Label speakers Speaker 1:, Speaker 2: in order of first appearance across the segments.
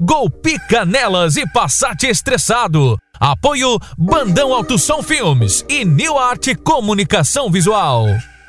Speaker 1: Golpica nelas e Passat estressado. Apoio Bandão Alto Som Filmes e New Art Comunicação Visual.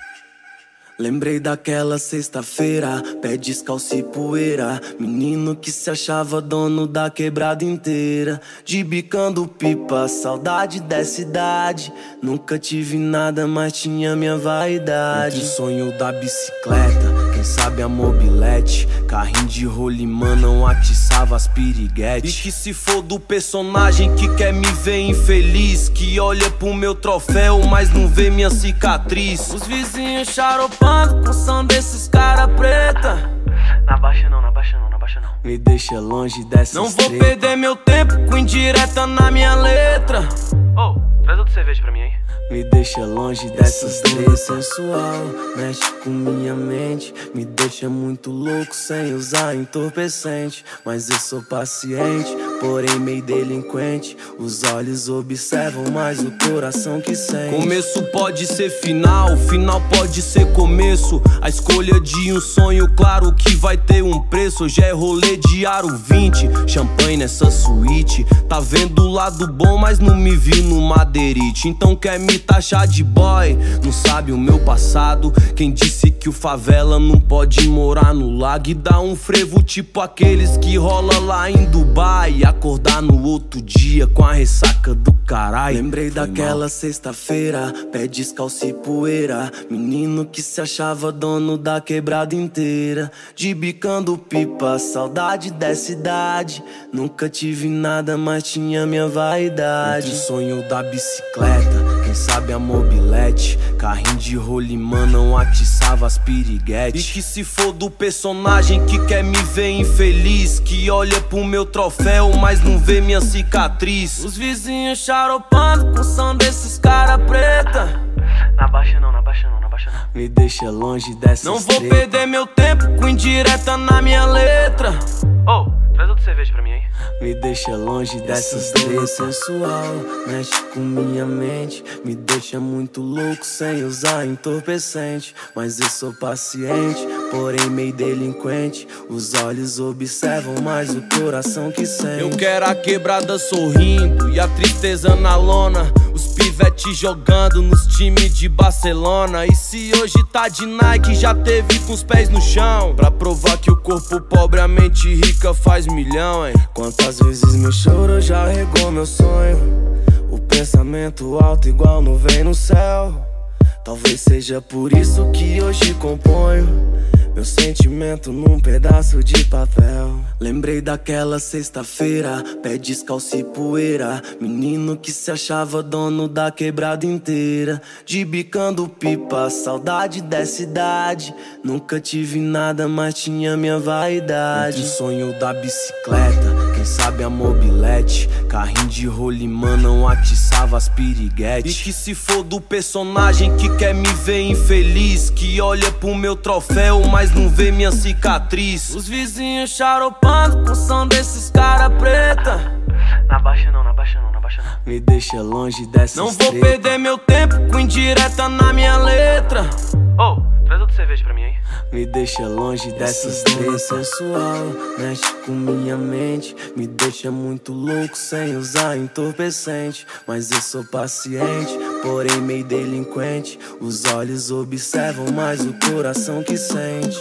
Speaker 2: Lembrei daquela sexta-feira, pé descalço e poeira, menino que se achava dono da quebrada inteira, de bicando pipa, saudade dessa idade. Nunca tive nada, mas tinha minha vaidade. Entre o sonho da bicicleta, quem sabe a mobilete, carrinho de rolimã não atiçava as piriguetes. E que se for do personagem que quer me ver infeliz, que olha pro meu troféu, mas não vê minha cicatriz. Os vizinhos xaropando com o som desses cara preta.
Speaker 3: Na baixa não, na baixa não, na baixa não.
Speaker 2: Me deixa longe dessa
Speaker 3: Não vou perder meu tempo com indireta na minha letra. Oh, traz outra cerveja pra mim, hein?
Speaker 2: Me deixa longe dessas três sensual, mexe com minha mente, me deixa muito louco sem usar entorpecente. Mas eu sou paciente, porém meio delinquente. Os olhos observam, mas o coração que sente. Começo pode ser final, final pode ser começo. A escolha de um sonho, claro que vai ter um preço. Hoje é rolê de aro 20, champanhe nessa suíte. Tá vendo o lado bom, mas não me vi no madeirite. Então quer me taxar de boy, não sabe o meu passado. Quem disse que o favela não pode morar no lago e dar um frevo tipo aqueles que rola lá em Dubai e acordar no outro dia com a ressaca do caralho. Lembrei daquela sexta-feira, pé descalço e poeira, menino que se achava dono da quebrada inteira, de bicando pipa, saudade dessa idade. Nunca tive nada, mas tinha minha vaidade. Entre o sonho da bicicleta, quem sabe a mobilete, carrinho de rolimã não atiçava as piriguetes. E que se for do personagem que quer me ver infeliz, que olha pro meu troféu, mas não vê minha cicatriz. Os vizinhos xaropando com o som desses cara preta.
Speaker 3: Na baixa não, na baixa não, na baixa não.
Speaker 2: Me deixa longe dessas
Speaker 3: Não vou perder meu tempo com indireta na minha letra. Oh, traz outra cerveja pra mim, hein?
Speaker 2: Me deixa longe dessas três sensual, mexe com minha mente, me deixa muito louco sem usar entorpecente. Mas eu sou paciente, porém meio delinquente. Os olhos observam, mas o coração que sente. Eu quero a quebrada sorrindo e a tristeza na lona, os pivetes jogando nos times de Barcelona. E se hoje tá de Nike, já teve com os pés no chão, pra provar que o corpo pobre, a mente rica faz milhão, hein? Quantas vezes meu choro já regou meu sonho, o pensamento alto igual nuvem no céu. Talvez seja por isso que hoje componho meu sentimento num pedaço de papel. Lembrei daquela sexta-feira, pé descalço e poeira, menino que se achava dono da quebrada inteira, de bicando pipa, saudade dessa idade. Nunca tive nada, mas tinha minha vaidade. Entre o sonho da bicicleta, quem sabe a mobilete, carrinho de rolimã não atiçava as piriguetes. E que se for do personagem que quer me ver infeliz, que olha pro meu troféu, mas não vê minha cicatriz. Os vizinhos xaropando com o som desses cara preta.
Speaker 3: Na baixa não, na baixa não, na baixa não.
Speaker 2: Me deixa longe dessas
Speaker 3: Não vou perder meu tempo com indireta na minha letra. Oh, traz outra cerveja pra mim, hein?
Speaker 2: Me deixa longe dessas três sensual, mexe com minha mente, me deixa muito louco sem usar entorpecente. Mas eu sou paciente, porém meio delinquente. Os olhos observam, mas o coração que sente.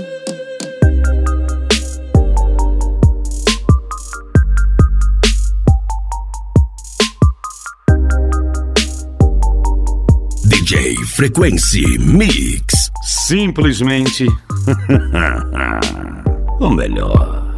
Speaker 4: DJ Frequency Mix.
Speaker 5: Simplesmente o melhor.